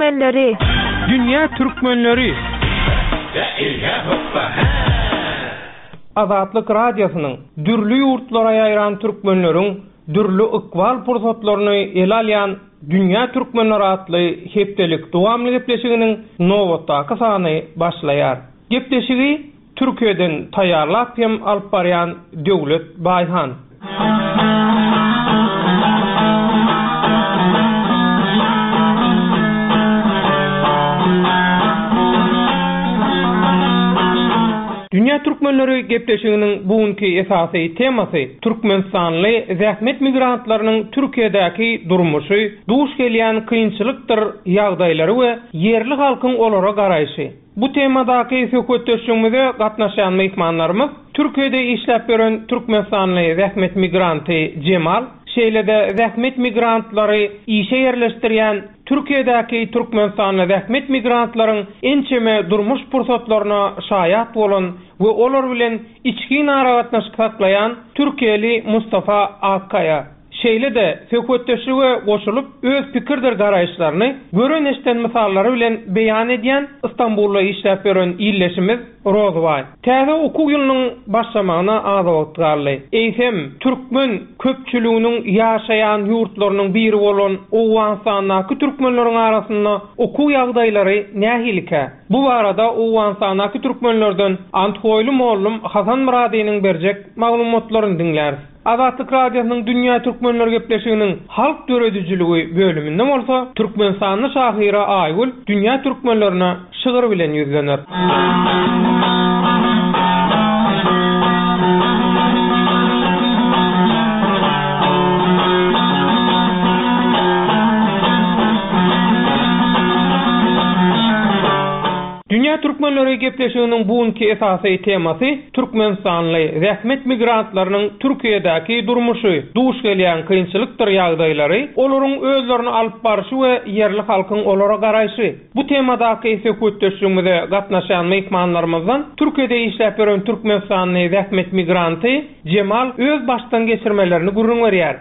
Türkmenleri. Dünya Türkmenleri. Azatlyk Radiosynyň dürli ýurtlara ýaýran türkmenleriň dürli ykbal pursatlaryny ele alýan Dünya Türkmenleri adly hepdelik dowamly gepleşiginiň nowatdaky sany başlaýar. Gepleşigi Türkiýeden taýýarlap hem alyp barýan Döwlet Baýhan. Dünya Türkmenleri gepleşiginiň bugünkü esasy temasy Türkmenistanly zähmet migrantlarynyň Türkiýedäki durmuşy, duş gelýän kynçylykdyr ýagdaýlary we yerli halkyň olara garaýşy. Bu temadaky söhbetleşigimizde gatnaşan mehmanlarymyz Türkiýede işläp beren Türkmenistanly zähmet migranty Cemal, şeýlede zähmet migrantlary işe ýerleşdirýän Türkiýedäki Türkmenistanly zähmet migrantlaryň ençeme durmuş pursatlaryna şaýat bolan we olar bilen içki narahatnaşyk saklayan Türkiýeli Mustafa Akkaya. Şeýlede söhbetleşige goşulyp öz pikirdir garaýşlaryny gören eşden mysallary bilen beýan edýän Istanbulda işläp beren illeşimiz Rozway. Täze okuw ýylynyň başlamagyna az wagt garly. Eýsem türkmen köpçüliginiň ýaşaýan ýurtlarynyň biri bolan Owgansanyň türkmenleriň arasynda okuw ýagdaýlary nähilike. Bu barada Owgansanyň türkmenlerden Anthoýly mollum Hasan Muradynyň berjek maglumatlaryny dinlär. Azatlyk Radiosynyň Dünya Türkmenleri gepleşiginiň halk döredijiligi bölüminde bolsa Türkmenistanyň şahyra Aýgül Dünya Türkmenlerine şygyr bilen ýüzlenir. Dünya Türkmenleri gepleşiginiň bugünkü esasy temasy Türkmenistanly zähmet migrantlarynyň Türkiýedäki durmuşy, duş gelýän kynçylykdyr ýagdaýlary, olaryň özlerini alyp barşy we yerli halkyň olara garaýşy. Bu temadaky söhbetleşigimizde gatnaşan mehmanlarymyzdan Türkiýede işläp beren Türkmenistanly zähmet migranty Cemal öz başdan geçirmelerini gurrun berýär.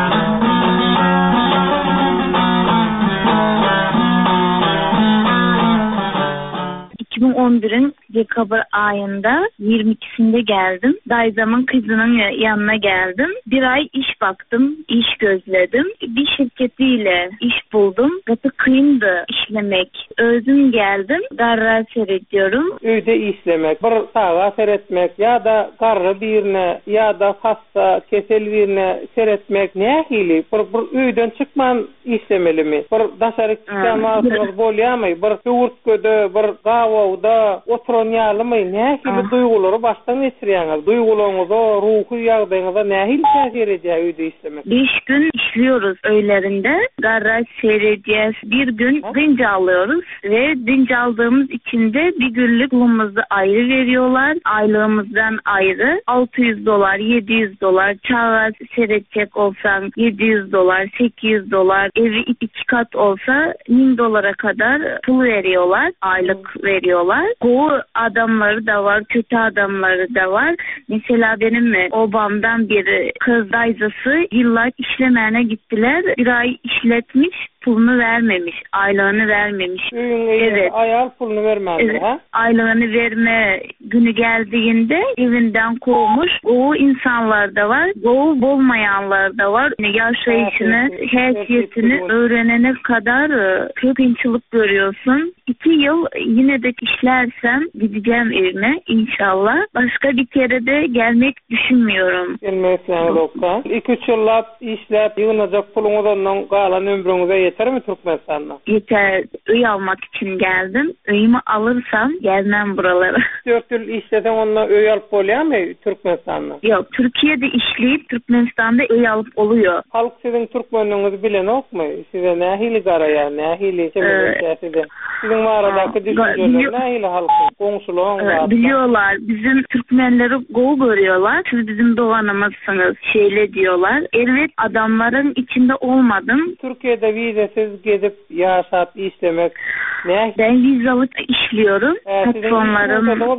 2011'in dekabr ayında 22'sinde geldim. Dayzamın kızının yanına geldim. Bir ay iş baktım, iş gözledim. Bir şirketiyle iş buldum. Gatı kıyımdı işlemek. Özüm geldim. Garra seyrediyorum. Öyde işlemek, bir sağa seyretmek ya da garra birine ya da hasta kesel birine seyretmek ne hili? Bir öyden çıkman işlemeli mi? Bir daşarı çıkamasınız bolýarmy? Bir ýurtköde, bir gawawda oturanyalmy? Ne hili duýgulary başdan geçirýäňiz? Duýgularyňyza, ruhy ýagdaýyňyza ne hili täsir edýär öyde işlemek? 5 gün işliyoruz öylerinde. Garra seyredeceğiz. Bir gün dinç alıyoruz ve dinç aldığımız için de bir günlük pulumuzu ayrı veriyorlar. Aylığımızdan ayrı. $600, $700. Çağa seyredecek olsan $700, $800. Evi 2 kat olsa $1000 kadar pul veriyorlar. Aylık veriyorlar. Bu adamları da var, kötü adamları da var. Mesela benim obamdan bir kız dayzası yıllar işlemene gittiler. Bir ay işletmiş, pulunu vermemiş, aylığını vermemiş. Evet. Ayal pulunu vermedi. Evet. Aylığını verme günü geldiğinde evinden kovmuş. O insanlar da var, o olmayanlar da var. Yaşayışını, haysiyetini öğrenene kadar kırgınçılık görüyorsun. 2 yıl yine de işlersem gideceğim evime inşallah. Başka bir kere de gelmek düşünmüyorum. Gelmesine doktor. 2-3 yıllap işlep yığınacak pulunuzdan kalan ömrünüze yeter mi Türkmenistan'da? Yeter. Öy almak için geldim. Öyümü alırsam gelmem buralara. 4 yıl işlesen onunla öy alıp oluyor mu Türkmenistan'da? Yok. Türkiye'de işleyip Türkmenistan'da öy alıp oluyor. Halk sizin Türkmenliğinizi bilen ok mu? Size ne hili garaya, ne hili çevrede? Sizin mağaradaki düşünceler ne hili halkın? Komşuluğun biliyorlar. Bizim Türkmenleri gol görüyorlar. Siz bizim doğanımızsınız. Şeyle diyorlar. Evet, adamların içinde olmadım. Türkiye'de vizesiz gezip yaşap, işlemek ne? Ben vizalık işliyorum. Patronlarım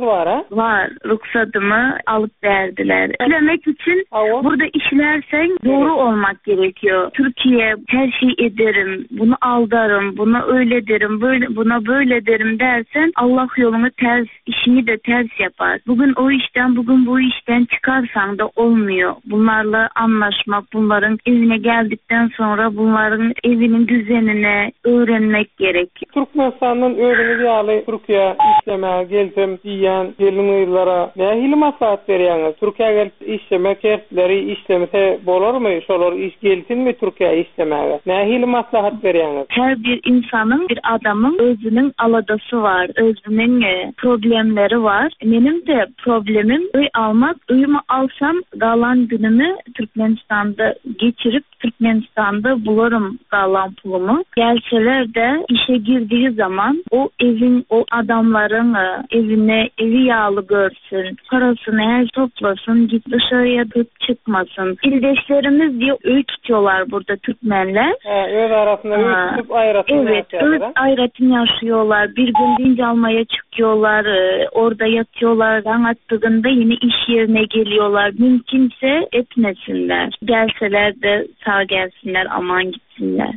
var ha? Var. Ruhsatımı alıp verdiler. Ölemek için burada işlersen doğru olmak gerekiyor. Türkiye her şey ederim, bunu aldarım, buna öyle derim, buna böyle derim dersen Allah yolunu ters, işini de ters yapar. Bugün o işten, bugün bu işten çıkarsan da olmuyor. Bunlarla anlaşmak, bunların evine geldikten sonra bunların evinin düzenine öğrenmek gerek. Türkmenistan'ın öğreni ýaly Türkiye işleme gelsem diýen gelinýlara nähili maslahat berýäňiz? Türkiýe gelip işleme kertleri işlemese bolarmy? Şolar iş gelsinmi Türkiýe işlemege? Nähili maslahat berýäňiz? Her bir insanın, bir adamın özünün aladası var, özünün problemleri var. Benim de problemim öy almak. Öyümü alsam galan günümü Türkmenistan'da geçirip Türkmenistan'da bulurum galan pulumu. Gelseler de işe girdiği zaman o evin, o adamların evi yağlı görsün. Parasını her toplasın, git dışarıya çıkmasın. İldeşlerimiz diye öy tutuyorlar burada Türkmenler. Öz arasında öy tutup ayratını yaşıyorlar. Evet, ayratını yaşıyorlar. Bir gün dinç almaya çıkıyorlar. Orada yatıyorlar. Dan attığında yine iş yerine geliyorlar. Mümkünse etmesinler. Gelseler de sağ gelsinler, aman gitsinler.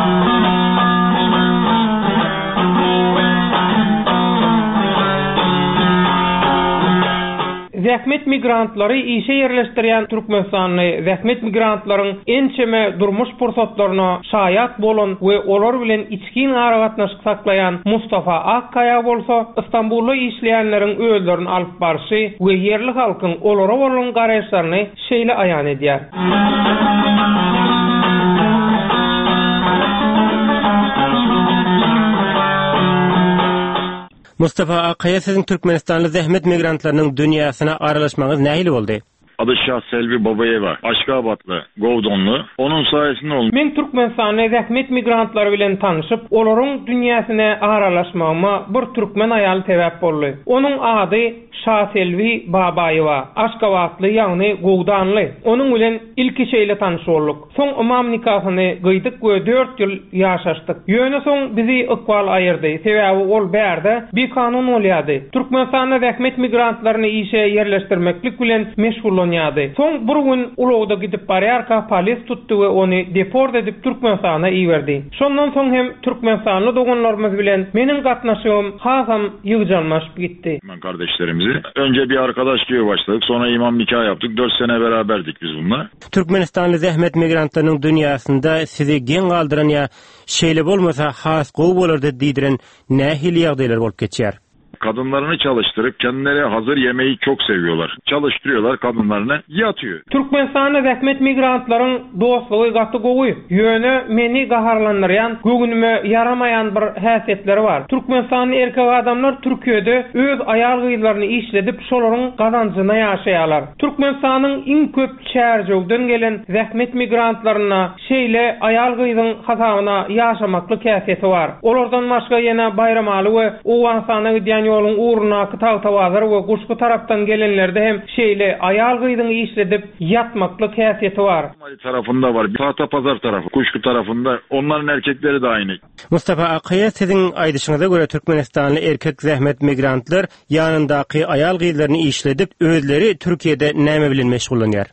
Zähmet migrantları işe yerleştirýän Türkmenistanly zähmet migrantlaryň ençeme durmuş pursatlaryna şaýat bolan we olar bilen içkin aragatnaşyk saklayan Mustafa Akkaya bolsa, İstanbulda işleýänleriň öýlerini alyp barşy we yerli halkyň olara bolan garaşlaryny şeýle aýan edýär. Mustafa Akkaya, sizin Türkmenistanlı zähmet migrantlarynyň dünýäsine aralaşmaňyz nähili boldy? Adı Şah Selvi Babayeva, Aşgabatlı, Govdonlu. Onun sayesinde oldu. Men Türkmenistan'da zähmet migrantları bilen tanışıp, olaryň dünýäsine aralaşmagyma bir türkmen aýaly sebäp boldy. Onun ady Şah Selvi Babayeva, Aşgabatly, ýagny Govdanly. Onun bilen ilki şeýle tanış bolduk. Soň umam nikahyny gıydyk we 4 ýyl ýaşaşdyk. Ýöne soň bizi ykbal aýyrdy. Sebäbi ol bärde bir kanun bolýardy. Türkmenistan'da zähmet migrantlaryny işe yerleşdirmeklik bilen meşgul Soň bir gün ulagda gidip barýarka polis tutdy we ony deport edip Türkmenistana iýerdi. Şondan soň hem Türkmenistanly doganlarymyz bilen meniň gatnaşygym hasam ýygyjanmaşyp gitdi. Ben kardeşlerimizi önce bir arkadaşlığa başladık, sonra imam nikah yaptık. 4 sene beraberdik biz bununla. Türkmenistanly zähmet migrantlarynyň dünýäsinde sizi gen galdyran ýa şeýle bolmasa has gowy bolardy diýdiren nähili ýagdaýlar bolup geçýär? Kadınlarını çalıştırıp kendileri hazır yemeği çok seviyorlar. Çalıştırıyorlar kadınlarını, yatıyor. Türkmenistan'da zähmet migrantlaryň dostlugy gaty gowy. Ýöne meni gaharlandyrýan, göwnüme yaramayan bir häsiýetleri var. Türkmenistanly erkek adamlar Türkiýede öz aýal gyýlaryny işledip şolaryň gazançyna ýaşaýarlar. Türkmenistanyň iň köp çärjegden gelen zähmet migrantlaryna şeýle aýal gyýdyň hasabyna ýaşamaklyk häsiýeti var. Olardan başga ýene bayramaly we owansana gidýän ýolun uğruna tawazar we guşky tarapdan gelenlerde hem şeýle aýal gyýdyň işledip yatmaklyk häsiýeti var. Mali tarafında var, Tahta Pazar tarafı, Kuşku tarafında onların erkekleri de aynı. Mustafa Akkaya, sizin aýdyşyňyza göre Türkmenistanly erkek zähmet migrantlar ýanyndaky aýal gyýlaryny işledip özleri Türkiýede näme bilen meşgullanýar?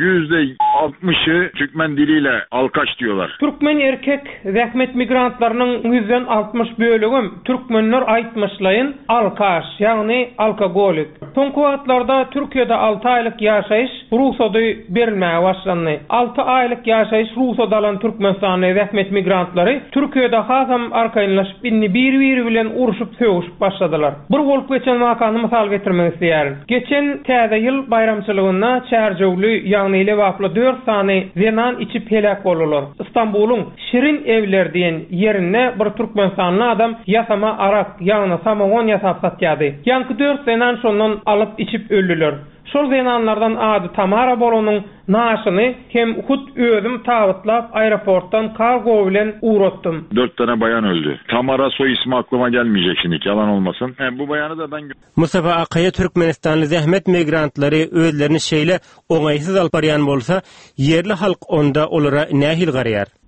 %60'ı Türkmen diliyle alkaç diyorlar. Türkmen erkek zähmet migrantlarynyň %60 bölügü Türkmenler aýtmaşlaýyn alkaç, ýagny alkogolik. Soňky wagtlarda Türkiýede 6 aýlyk ýaşaýyş ruhsady berilmäge başlandy. 6 aýlyk ýaşaýyş ruhsady alan Türkmenistanly zähmet migrantlary Türkiýede hasam arkaýynlaşyp bir-biri bilen uruşup söwüşüp başladylar. Bir bolup geçen wakany mysal getirmek isleýärin. Geçen täze ýyl bayramçylygyna çärjegli ýagny lewaply 4 sany zenan içip helak bolurlar. İstanbul'un Şirin Evler diýen ýerine bir Türkmenistanly adam ýasama arak, ýagny samogon ýasap satýardy. Ýanky 4 zenan şondan alyp içip öldüler. Şol zenanlardan ady Tamara bolanyň naşyny hem hut özüm taýytlap aeroportdan kargo bilen uğratdym. 4 tane bayan öldü. Tamara soy ismi aklıma gelmeyecek şimdi, yalan olmasın. Bu bayanı da ben... Mustafa Akkaya, Türkmenistanly zähmet migrantlary özlerini şeýle oňaýsyz alyp barýan bolsa, yerli halk onda olara nähil garýar?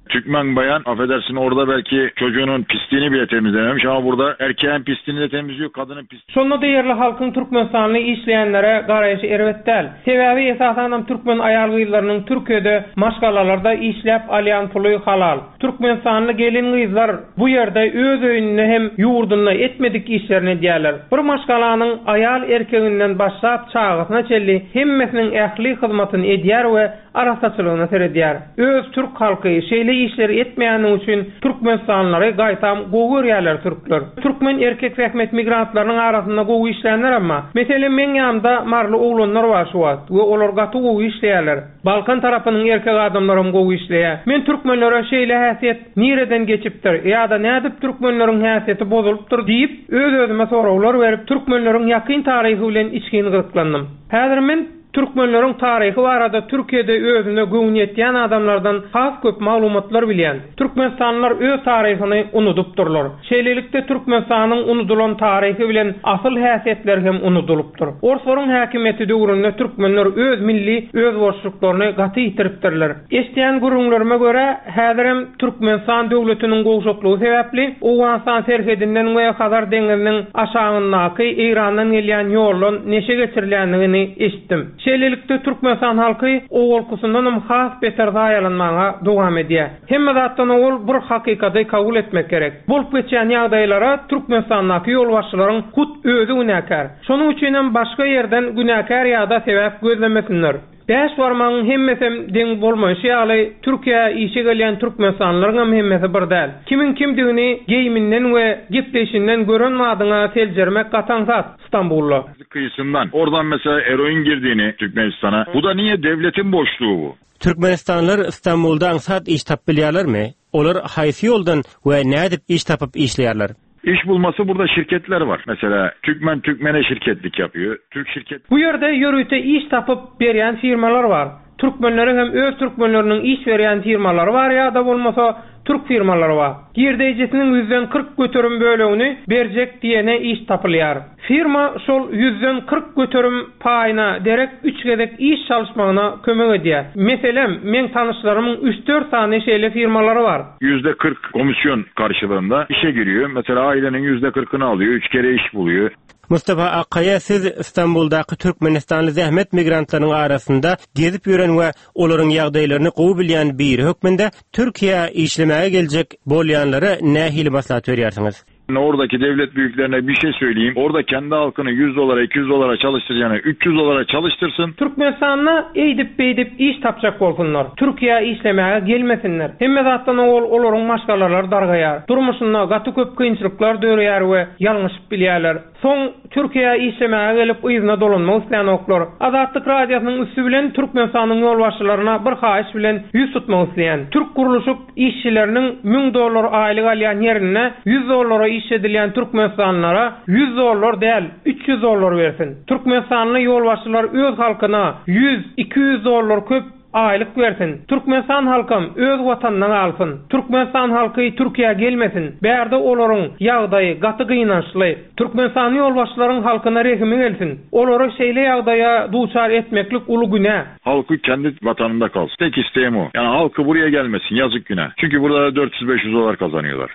Türkmen bayan affedersin orada belki çocuğunun pisliğini bile temizlememiş ama burada erkeğin pisliğini de temizliyor, kadının pisliğini. Sonunda değerli halkın Türkmenistanlı işleyenlere garaýşy erwetdäl. Sebebi esasen Türkmen ayal gyzlarynyň Türkiýede maşgalalarda işläp alýan puly halal. Türkmenistanly gelin gyzlar bu ýerde öz öýünde hem ýurdunda etmedik işlerini diýerler. Bir maşgalanyň ayal erkeginden başlap çağatyna çelli hemmesiniň ähli hyzmatyny edýär we arasaçylygyna seredýär. Öz türk halky şeýle işleri etmeýäni üçin Türkmenistanlary gaýtam gowurýarlar türkler. Türkmen erkek zähmet migrantlarynyň arasynda gowy işleýänler amma meselen men ýamda marly oglanlar bar şu wagt we olar gaty gowy işleýärler. Balkan tarapynyň erkek adamlary gowy işleýär. Men türkmenlere şeýle häsiýet nireden geçipdir ýa-da nädip türkmenleriň häsiýeti bozulupdyr diýip öz-özüme sorawlar berip türkmenleriň ýakyn taryhy bilen içgin gyzyklandym. Häzir men Türkmenleriň taryhy barada Türkiýede özüne göwün etýän adamlardan has köp maglumatlar bilýän. Türkmenistanlylar öz taryhyny unutupdyrlar. Şeýlelikde Türkmenistanyň unutulan taryhy bilen asyl häsiýetleri hem unutulupdyr. Orsoryň häkimeti döwründe türkmenler öz milli öz borçluklaryny gaty ýitiripdirler. Eşdýän gurulmalarma görä häzir hem Türkmenistan döwletiniň gowşuklugy sebäpli Owganistan serhedinden we Hazar deňiziniň aşagyndaky Irandan gelýän ýolun neşe geçirilýändigini eşitdim. Şeýlelikde Türkmenistan halky o golkusyndan has beter daýalanmaga dowam edýär. Hemme zatdan ol bir hakykaty kabul etmek gerek. Bolup geçen ýagdaýlara Türkmenistandaky ýolbaşçylaryň hut özü günäkär. Şonuň üçin hem başga ýerden günäkär ýa-da sebäp gözlemesinler. Bäş warmanyň hemmesem deň bolmaýşy ýaly Türkiýe işe gelýän Türkmenistanlaryň hemmesi bir däl. Kimin kimdigini geýiminden we gepleşinden gören madyna seljermek gataňsat İstanbullu. Kıyısından oradan mesela eroin girdiğini Türkmenistan'a. Bu da niye devletin boşluğu bu? Türkmenistanlılar İstanbul'da ansat iş tap bilýärlermi? Olar haýsy ýoldan we nädip iş tapyp işleýärler? İş bulması burada şirketler var. Mesela Türkmen'e şirketlik yapıyor. Türk şirket. Bu yerde yürüyte iş tapıp berýän firmalar var. Türkmenlere hem öz Türkmenlerinin iş berýän firmalar var ya da bolmasa Türk firmaları var. Girdejisinin %40 götürüm bölüğünü berjek diýene iş tapylýar. Firma şol %40 götürüm paýyna derek 3 gezek iş çalışmagyna kömek edýär. Meselem men tanışlarymyň 3-4 tane şeýle firmalary var. %40 komisyon karşılığında işe giriyor. Mesela ailenin %40'ını alıyor. 3 kere iş buluyor. Mustafa Akkaya, siz İstanbul'daki Türkmenistanlı zähmet migrantlarynyň arasynda gezip ýören we olaryň ýagdaýlaryny gowy bilýän bir hökmünde Türkiýe işlemäge geljek bolýanlara nähili maslahat berýärsiňiz? Oradaki devlet büyüklerine bir şey söyleyeyim. Orada kendi halkını $100, $200 çalıştıracağına $300 çalıştırsın. Türkmenistan'a eýdip iş tapjak bolsunlar. Türkiýe işlemäge gelmesinler. Hemme zatdan olaryň maşgalalar dargaýar. Durmuşynda gaty köp kynçylyklar dörýär we ýalňyşyp bilýärler. Soň Türkiýe işlemäge gelip ýyzyna dolanmak isleýän oklar Azatlyk radiosynyň üstü bilen Türkmenistanyň ýolbaşçylaryna bir haýyş bilen ýüz tutmak isleýän. Türk guruluşyk işçileriniň $1000 aýlyk alýan ýerine $100 iş edilýän Türkmenistanlara $100 däl $300 bersin. Türkmenistanly ýolbaşçylar öz halkyna $100-200 köp aýlyk bersin. Türkmenistan halkym öz watanyny alsyn. Türkmenistan halky Türkiýe gelmesin. Bärde olaryň ýagdaýy gaty gynançly. Türkmenistan ýolbaşçylaryň halkyna rehimi gelsin. Olary şeýle ýagdaýa duçar etmeklik uly günä. Halky kendi vatanında kalsın. Tek isteğim o. Yani halkı buraya gelmesin. Yazık günah. Çünkü burada $400-500 kazanıyorlar.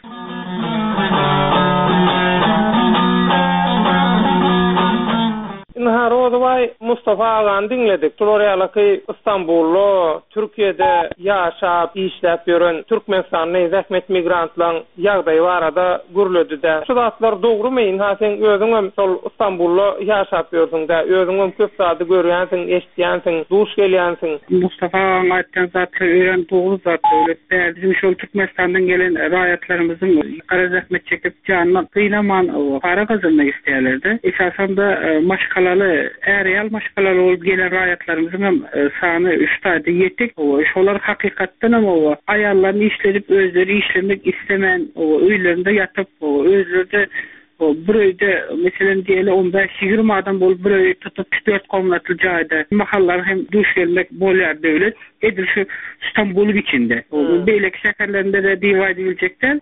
Rozovay Mustafa Agan dinledik. Floriýalaky İstanbullu Türkiýede ýaşap işläp ýören Türkmenistanly zähmet migrantlaryň ýagdaýy barada gürledi-de. Şu zatlar dogrumy? Sen özüň sol İstanbullu ýaşap ýörsiň-de, özüň köp zady görýänsiň, eşitýänsiň, duş gelýänsiň. Mustafa aýtgan zatlar öýren dogry zatlar. Bizim şol Türkmenistandan gelen raýatlarymyzyň gara zähmet çekip janyny kıynaman para kazanmak isleýärlerdi. Esasen de maşgalaly real maşgalalar olup gelen raýatlarymyzyň sany 3 taýda ýetdik. Şolar hakykatdan hem aýallaryny işledip özleri işlemek istemän, öýlerinde ýatyp özleri bir öýde meselen diýeli 15-20 adam bolup bir öýde tutup 4 komnatly jaýda mahallar hem duş gelmek bolýar döwlet edil şu İstanbul içinde. Beýlek şäherlerinde de diýip ediljekler.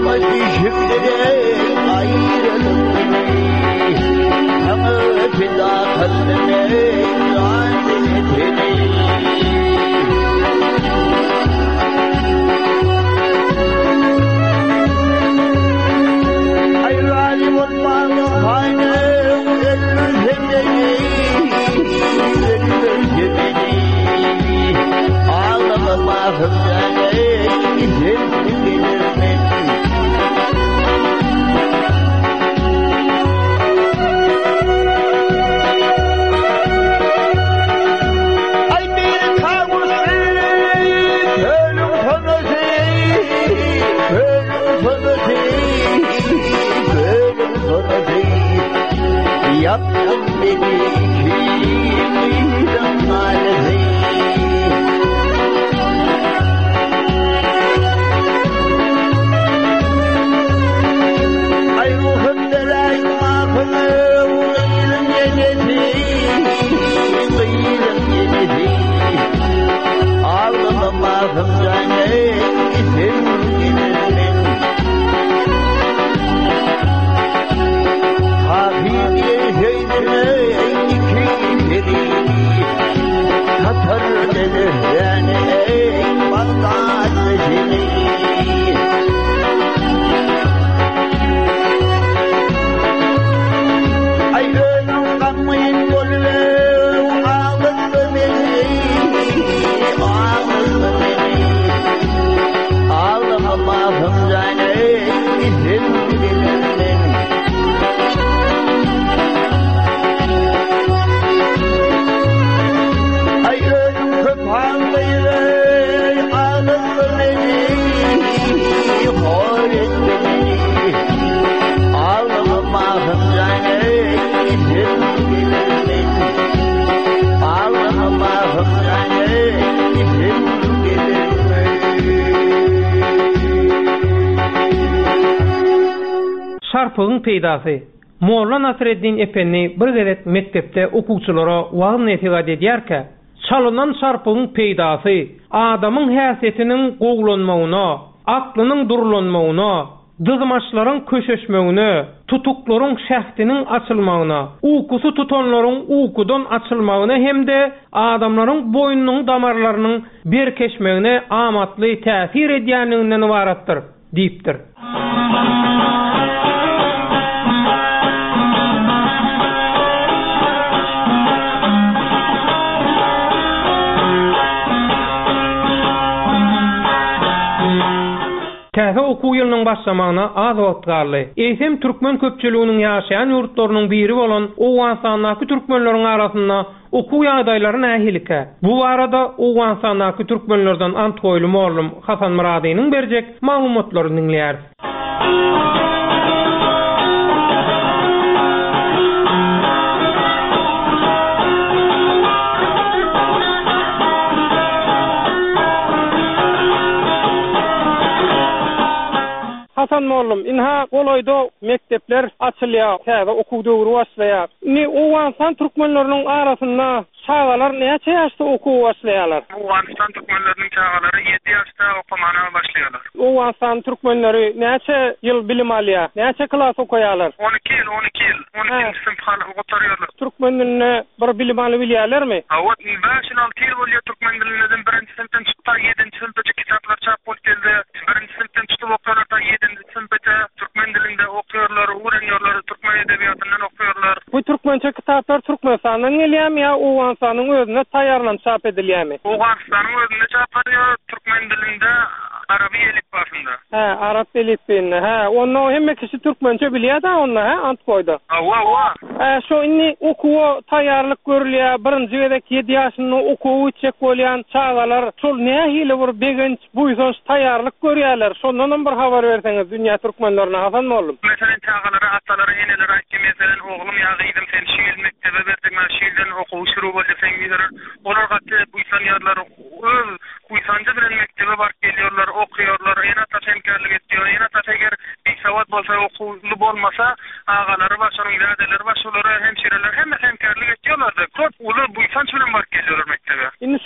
Şarpıgın peýdasy. Molla Nasreddin Efendi bir gezek mektepde okuwçylara wagyn etigat edýärke, çalınan şarpıgın peýdasy adamyň häsiýetiniň gowlanmagyna, aklynyň durlanmagyna, dızmaçlaryň köşeşmegine, tutuklaryň şähtiniň açylmagyna, ukusy tutanlaryň ukudan açylmagyna hemde adamlaryň boynunyň damarlarynyň berkeşmegine amatly täsir edýänliginden ibaratdyr, diýipdir. Täze okuw ýylynyň başlamagyna az wagt garly. Eýsem türkmen köpçüliginiň ýaşaýan ýurtlarynyň biri bolan Owgansanyňky türkmenleriň arasynda okuw ýagdaýlary nähilike. Bu arada Owgansanyňky türkmenlerden Antgoýly mollum Hasan Muradynyň berjek maglumatlaryny dinleýär. Hasan mollum, inha goloyda mektepler açylýar, täze okuw döwri başlaýar. Ni Owgansan türkmenleriniň arasynda çağalar näçe ýaşda okuw başlaýarlar? Owganstan türkmenleriniň çağalary 7 ýaşda okumana başlaýarlar. Owganstan türkmenleri näçe ýyl bilim alýar? Näçe klas okuýarlar? 12 ýyl. 12-nji synpga oturýarlar. Türkmen diline bir bilim aly bilýärlermi? Awat 5-6 ýyl bolýar türkmen diliniň 1-nji synpdan çykda 7-nji synpgacha kitaplar çap bolup geldi. 1-nji synpdan tutup okuýarlar da 7-nji synpgacha türkmen dilinde okuýarlar, öwrenýärler, türkmen edebiyatyndan okuýarlar. Bu türkmençe kitaplar Türkmenistandan gelýärmi ýa Owgansanyň özüne taýýarlanyp çap edilýärmi? Owgansanyň özünde çap edilýär, türkmen dilinde Arabi elifbasynda. Arap elifbinde. Onu hemme kişi Türkmençe bilýär da onu, Antgoýda. Awa. Şo inni okuwa taýýarlyk görülýär. 1-nji gezek 7 ýaşynda okuw içek bolýan çağalar şol nähili bir begenç buýsans taýýarlyk görýärler. Şondan bir habar berseňiz dünýä türkmenlerine Hasan mollum. Mesela çağalary, atalary, eneleri aýtdy meselen oglum ýagyydym sen şu ýyl mektebe berdim, şu ýyldan okuw şuru boldy sen gider. Olar gatly buýsan ýarlar öz buýsanjy bilen mektebe barıp gelýärler, okuýarlar, ýene taşenkerlik etýär, ýene taşeger bir sawat bolsa okuwly bolmasa, agalary başynyň ýadeleri başlary hemşireler hemme hemkerlik etýärler. Köp uly buýsanç bilen barıp gelýärler mektebe. Indi şu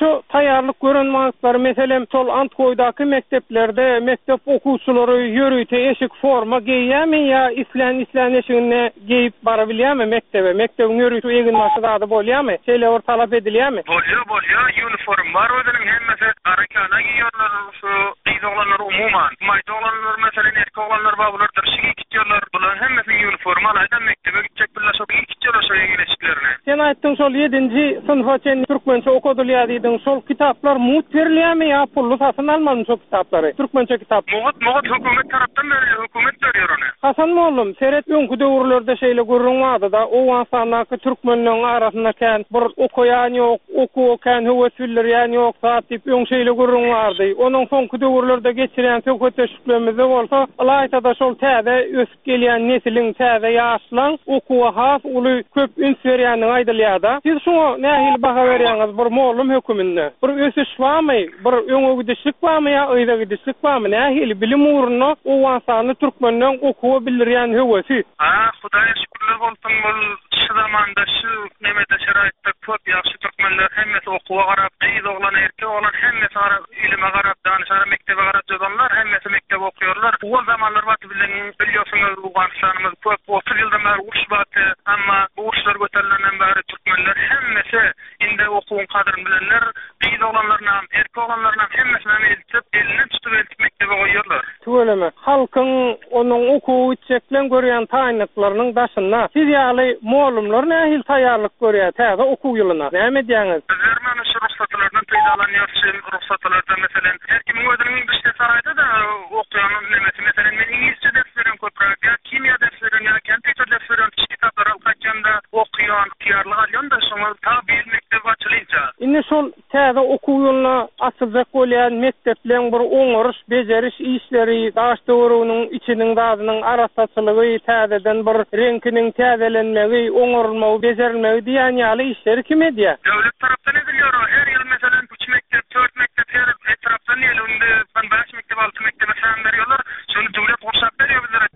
taýýarlyk görenmagyklary meselem şol Antkoýdaky mekteplerde mektep okuwçylary ýörüýte eşik forma giýýärmi ýa islen eşigine giýip bara bilýärmi mektebe? Mektebiň ýörüýte egin maşgulata bolýarmy? Şeýle or talap edilýärmi? Bolýar, uniform bar ödenin hemmesi arakana giýýärler, şu gyzoglanlar umuman. Maýda oglanlar meselen erkek oglanlar babular dyrşygy gitýärler. Bular hemmesi uniform alaydan mektebe gitjek birleşip gitýärler şo egin. Sen aýtdyň şol 7-nji synfa çen türkmençe okudylýar diýdiň. Şol kitaplar mut berilýärmi ýa pully satyn almadym şol kitaplary? Türkmençe kitap. Mugat hökümet tarapdan berilýär, hökümet berýär ony. Hasan mollum, seret öňkü döwürlerde şeýle görünmadi da, o wansanaky türkmenliň arasynda kän bir okuyan ýok, okuwken höwetçiler ýa ýok, saat diýip öň şeýle görünmadi. Onuň soňky döwürlerde geçiren tököteşiklerimiz bolsa, alayda şol täze ösüp gelýän nesiliň täze ýaşlaň okuwa has uly köp üns berýäniň aýdylýarda. Siz şoňa nähili baha berýäňiz bir mollum höküminde? Bir ösüş barmy? Bir öňe gidişlik barmy ýa öýde gidişlik barmy? Nähili bilim uğruna o wansany türkmenliň okuwa bilýän höwesi? Hudaýa şükürler bolsun, bol şu zamanda şu nemede şeraitde köp ýaşy türkmenler hemmesi okuwa garap, gyz oglan, erkek oglan hemmesi ilime garap, danışara mektebe garap jödanlar, hemmesi mektep okuyorlar. O zamanlar baty bilen bilýärsiňiz, bu gançlarymyz köp 30 ýyldan beri uruş baty, amma bu uruşlar göterilenden beri türkmenler hemmesi inde okuwun kadryny bilenler, gyz oglanlaryna, erkek oglanlaryna hemmesini eltip, eline tutup eltip mektebe goýýarlar. Töweleme, halkyň onuň okuw içeklen görýän taýynlyklarynyň daşynda siz ýaly mollumlar nähil taýýarlyk görýär täze okuw ýylyna? Näme diýäňiz? Bizler mana şu ruhsatlardan peýdalanýar, ruhsatlardan meselen her kimin özüniň işde saraýda da okuyan nemesi meselen men İngilizce ders berýän köprak, kimya ders berýän, kompýuter ders berýän, kitaplar alkaçanda okuyan, tiyarlyk alýan da şoňa tabi mektep açylýança. Indi şol täze okuw ýylyna açyljak bolýan mektepleň bir oňuruş, beceriş işleri, daş döwrüniň içiniň dadynyň arasaçylygy, täzeden bir renkiniň täzelenmegi, oňurulmagy, bejerilmegi diýen ýaly işleri kim edýär? Döwlet tarapdan edilýär. Her ýyl meselen 3 mektep, 4 mektep her etrafdan ýelinde 5 mektep, 6 mektebe sen berýärler. Şonu döwlet goşap berýär bizlere.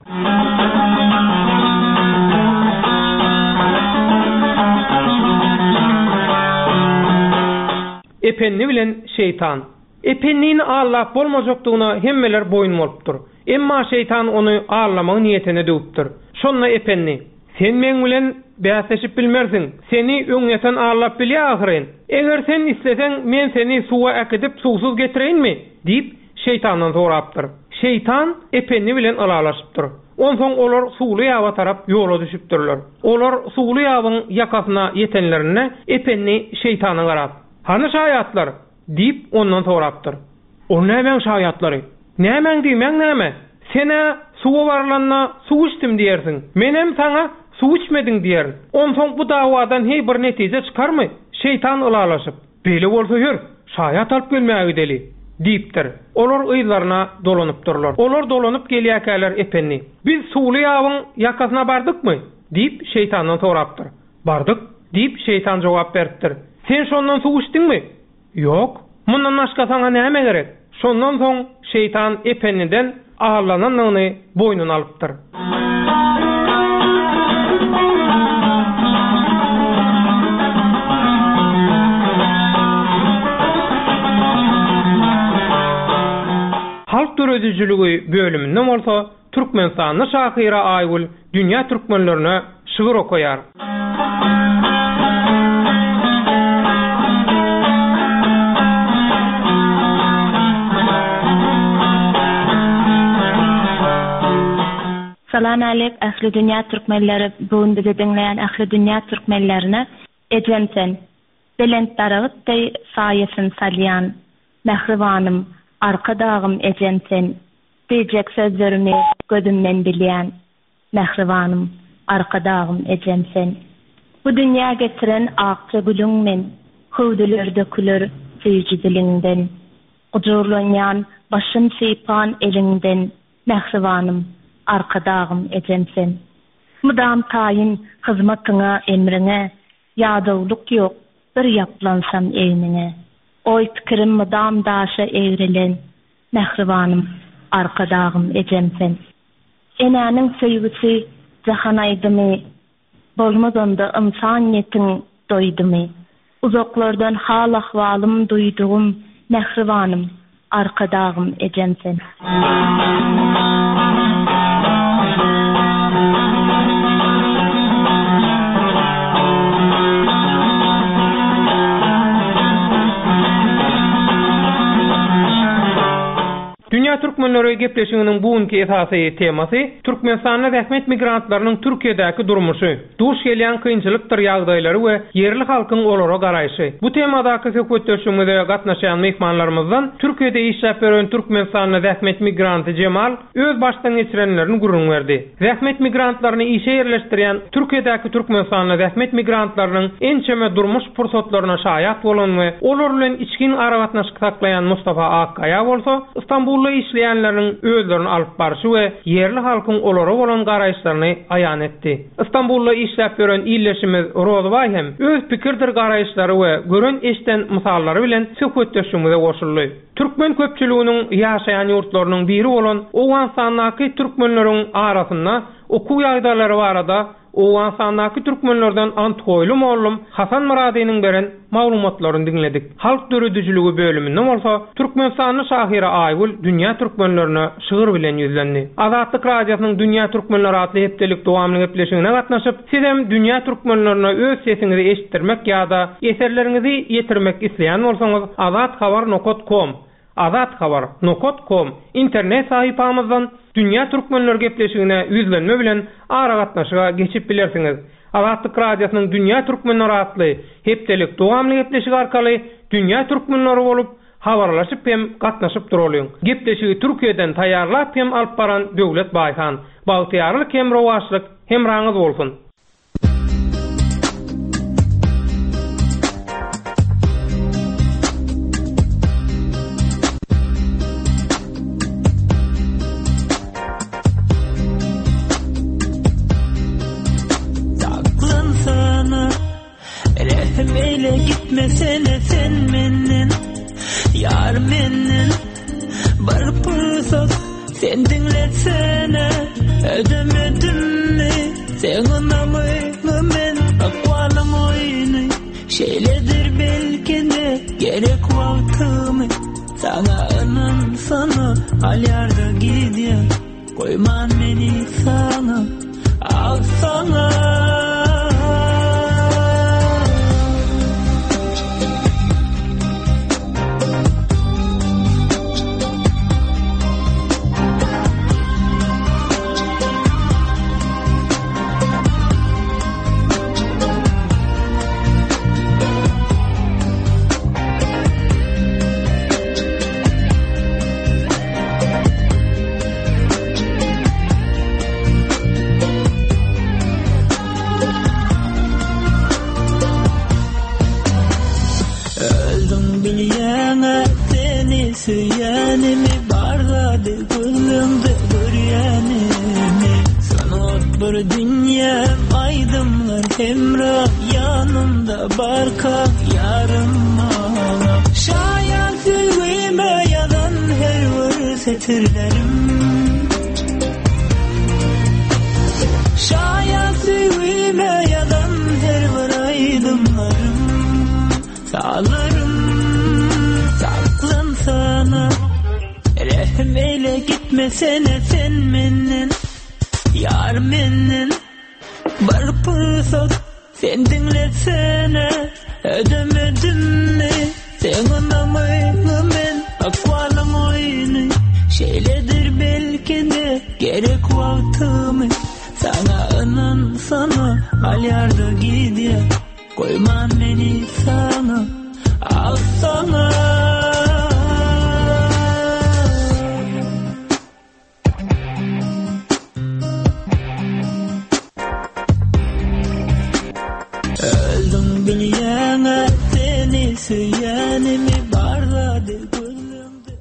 Epenni bilen şeytan. Epenniň Allah bolmajakdygyna hemmeler boyun bolupdyr. Emma şeytan onu ağırlamagy niyetine döwüpdir. Şonna epenni, sen men bilen bäsleşip bilmersiň. Seni öňeten ağırlap bilýär ahyryn. Eger sen islesen men seni suwa akydip suwsuz getireýinmi? diýip şeytandan sorapdyr. Şeytan epenni bilen alalaşypdyr. Onsoň olar suwly ýaga tarap ýola düşüpdirler. Olar suwly ýagyň ýakasyna ýetenlerine epenni şeytana garap. "Hany şaýatlar?" diýip ondan sorapdyr. "O näme şaýatlary? Näme diýmeň näme? Sene suwa barlanna suw içdim diýersiň. Menem sana suw içmediň diýer. Onsoň bu dawadan hiç bir netije çykarmy?" Şeytan ulalaşyp, "Beli bolsa ýör, şaýat alyp gelmäge deli." diýipdir. Olar ýyllaryna dolanypdyrlar. Olar dolanyp gelýärkäler epenni. "Biz suwly ýagyň ýakasyna bardykmy?" diýip şeytandan sorapdyr. "Bardyk" diýip şeytan jogap beripdir. "Sen şondan suw içdiňmi?" "Ýok. Mundan başga sana näme gerek?" Şondan soň şeytan epenniden ağırlananyny boynuna alypdyr. Halk dörediçiligi bölüminde bolsa Türkmenistanyň şahyry Aýgul dünýä türkmenlerine şygyr okaýar. Salam aleyk ahli dünýä türkmenleri, bugün bizi dinleýän ahli dünýä türkmenlerine ejemsen. Belent daragytdy saýasyn salýan, mehribanym, arka dağım ejemsen. Diýjek sözlerimi gözümden bilýän, mehribanym, arka dağım ejemsen. Bu dünýä getiren akça gülüň men, howdylar dökülür süýji diliňden. Ujurlanýan başym sypan eliňden, mehribanym, arka dağım ejemsen. Mudam taýyn hyzmatyňa, emriňe, ýadawlyk ýok, bir ýaplansam eýniňe. Oy pikirim mudam daşa eýrilen, mehribanym, arka dağım ejemsen. Enäniň söýgüsi jahan aýdymy, bolmaganda insan ýetiň doýdymy. Uzaklardan hal ahvalım duyduğum Mehribanım, arkadağım ecem sen. Dünya Türkmenleri gepleşiginiň bugünkü esasy temasy Türkmenistanda zähmet migrantlarynyň Türkiýedäki durmuşy, duş gelýän kynçylykdyr ýagdaýlary we yerli halkyň olara garaýşy. Bu temadaky söhbetleşmede gatnaşan mehmanlarymyzdan Türkiýede işläp beren Türkmenistanda zähmet migranty Cemal öz başdan geçirenlerini gurrun berdi. Zähmet migrantlaryny işe yerleşdirýän Türkiýedäki Türkmenistanda zähmet migrantlarynyň ençeme durmuş pursatlaryna şaýat bolan we olar bilen içkin aragatnaşyk saklayan Mustafa Akkaya bolsa, İstanbul işleyenlerin özlerini alıp barışı ve yerli halkın olara olan garaýşlaryny ayan etdi. İstanbul'da işläp beren illeşimiz Rozbay hem öz pikirdir garaýşlary we gören eşten mysallary bilen söhbetleşmede goşuldy. Türkmen köpçüliginiň ýaşaýan ýurtlarynyň biri olan Owganstanyň türkmenleriň arasynda okuw ýagdaýlary barada Owganstanyň türkmenlerden Antgoýlum oğlum Hasan Muradynyň beren maglumatlaryny dinledik. Halk dörüdüjüligi bölüminde bolsa Türkmenistanyň şahyry Aýgul dünýä türkmenlerine şygyr bilen ýüzlendi. Azatlyk radiosynyň dünýä türkmenleri adly hepdelik dowamly gepleşigine gatnaşyp, sizem dünýä türkmenlerine öz sesiňizi eşitdirmek ýa-da eserleriňizi ýetirmek isleýän bolsaňyz azathabar.com internet sahypamyzdan Dünya Türkmenler gepleşigine yüzlenme bilen aragatnaşyga geçip bilersiňiz. Azatlyk radiosynyň Dünya Türkmenleri adly hepdelik dowamly gepleşigi arkaly Dünya Türkmenleri bolup habarlaşyp hem gatnaşyp duralım. Gepleşigi Türkiýeden taýýarlap hem alyp baran Döwlet Baýhan. Bagtyarlyk hem rowaşlyk hem raňyz bolsun. Meyle gitmesene sen menden, yar menden. Barıp fırsat sen dinletsene, ödemedim mi senin namını men. Akvalım oyunu şeyledir belki de gerek vaktimi. Sana anan sana al yarda gidiyor, koyman beni sana, al sana. Süyanimi barladı kılımdı göryanimi. Sanat bir dünya aydımlar hemra yanımda barka yarım ağlam. Şayet zülvime yalan her var setirlerim. Şayet zülvime yalan her var aydımlarım. Sağlarım sana rehmeyle gitmesene sen menden, yar menden. Barıp fırsat sen dinletsene, ödemedim mi senin namını men. Akvalım oyunu şeyledir belki de gerek vaktimi. Sana anan sana al yarda gidiyor, koyman beni sana, al sana.